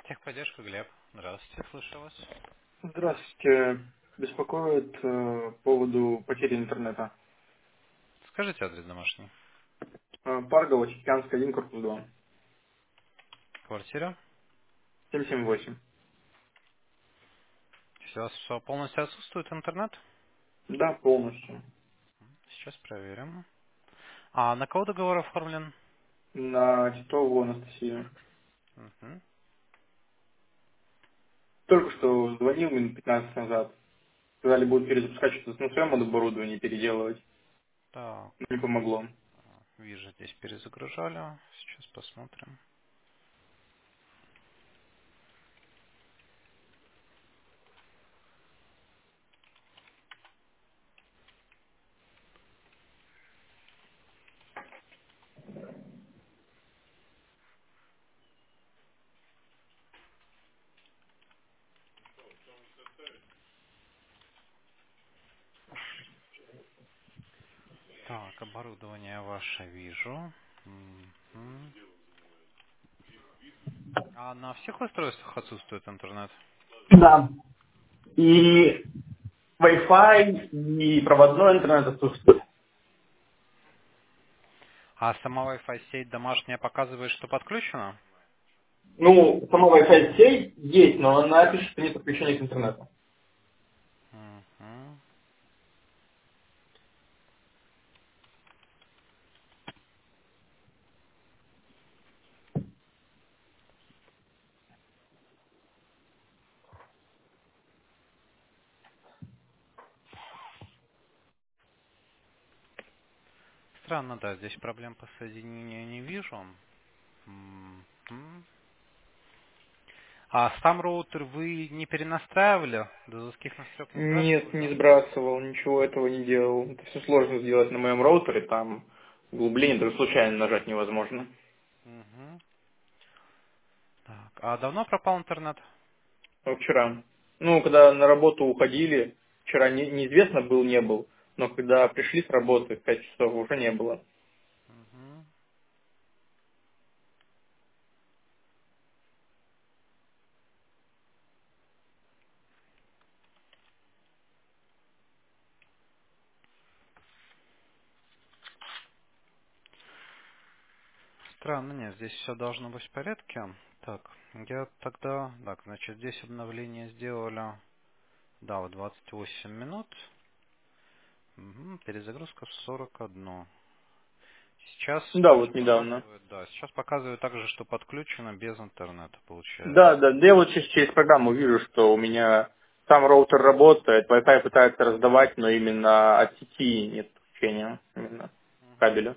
Техподдержка, Глеб. Здравствуйте, слышу вас. Здравствуйте. Беспокоит по поводу потери интернета. Скажите адрес домашний. Паргова, Чеканская, 1, корпус 2. Квартира. 778. Если у вас полностью отсутствует интернет, Да, полностью. сейчас проверим. А на кого договор оформлен? На Титову Анастасию. Мгм. Только что звонил минут 15 назад. Сказали, будут перезапускать что-то на своем оборудовании, переделывать. Так, Но не помогло. вижу, здесь перезагружали. Сейчас посмотрим. Так, оборудование ваше вижу. Мгм. А на всех устройствах отсутствует интернет? Да. И Wi-Fi, и проводной интернет отсутствует. А сама Wi-Fi сеть домашняя показывает, что подключена? Ну, сама Wi-Fi сеть есть, но она пишет, что нет подключения к интернету. Мгм. Странно, да, здесь проблем по соединению не вижу. Мгм. А сам роутер вы не перенастраивали? До заводских настройок не Нет, сбрасывали, не да? сбрасывал, ничего этого не делал. Это все сложно сделать на моем роутере, там углубление даже случайно нажать невозможно. Мгм. Так, а давно пропал интернет? А вчера. Ну, когда на работу уходили, вчера неизвестно был, не был, но когда пришли с работы в 5 часов, уже не было. Мгм. Странно, нет, здесь все должно быть в порядке. Так, я тогда... Так, значит, здесь обновление сделали... Да, в 28 минут. Мгм, перезагрузка в 41. Сейчас Да, также вот недавно. показывает, да, сейчас показывает также, что подключено без интернета, получается. Да, да, да я вот сейчас через программу вижу, что у меня сам роутер работает, Wi-Fi пытается раздавать, но именно от сети нет подключения, именно кабеля.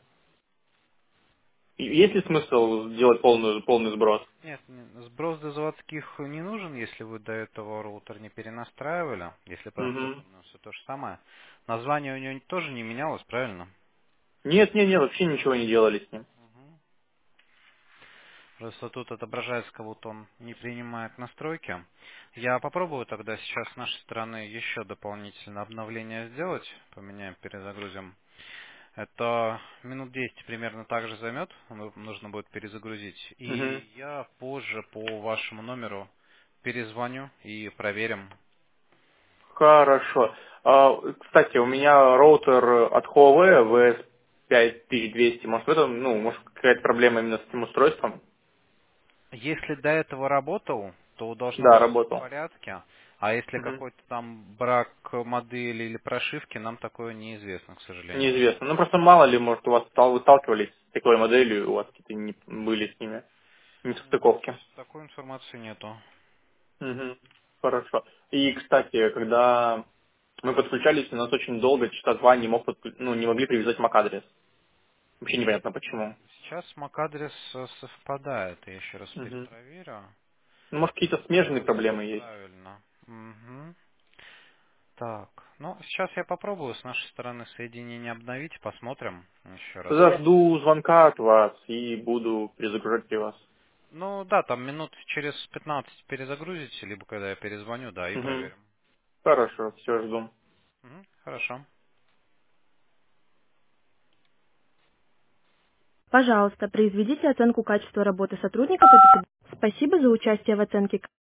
И есть ли смысл делать полный сброс? Нет, сброс до заводских не нужен, если вы до этого роутер не перенастраивали. Если по Угу. настройкам, ну, все то же самое. Название у него тоже не менялось, правильно? Нет, нет, нет, вообще ничего не делали с ним. Мгм. Просто тут отображается, как будто он не принимает настройки. Я попробую тогда сейчас с нашей стороны еще дополнительное обновление сделать. Поменяем, перезагрузим. Это минут 10 примерно так же займет. Нужно будет перезагрузить. Мгм. И я позже по вашему номеру перезвоню и проверим. Хорошо. Кстати, у меня роутер от Huawei VS5200. Может, в этом, ну, может, какая-то проблема именно с этим устройством? Если до этого работал, то должно Да, быть все в работал. порядке. А если Мгм. какой-то там брак модели или прошивки, нам такое неизвестно, к сожалению. Неизвестно. Ну, просто мало ли, может, у вас вы сталкивались с такой моделью, у вас какие-то не были с ними несостыковки. Такой информации нету. Мгм. Хорошо. И, кстати, когда мы подключались, у нас очень долго, часа два, ну, не могли привязать MAC-адрес. Вообще непонятно почему. Сейчас MAC-адрес совпадает. Я еще раз Мгм. перепроверю. Ну, может, какие-то смежные Да, все проблемы есть. правильно. Мгм. Так, ну, сейчас я попробую с нашей стороны соединение обновить, посмотрим еще раз. Тогда жду звонка от вас и буду перезагружать при вас. Ну, да, там минут через 15 перезагрузите, либо когда я перезвоню, да, и Мгм. проверим. Хорошо, все, жду. Мгм, хорошо. Пожалуйста, произведите оценку качества работы сотрудника по Спасибо за участие в оценке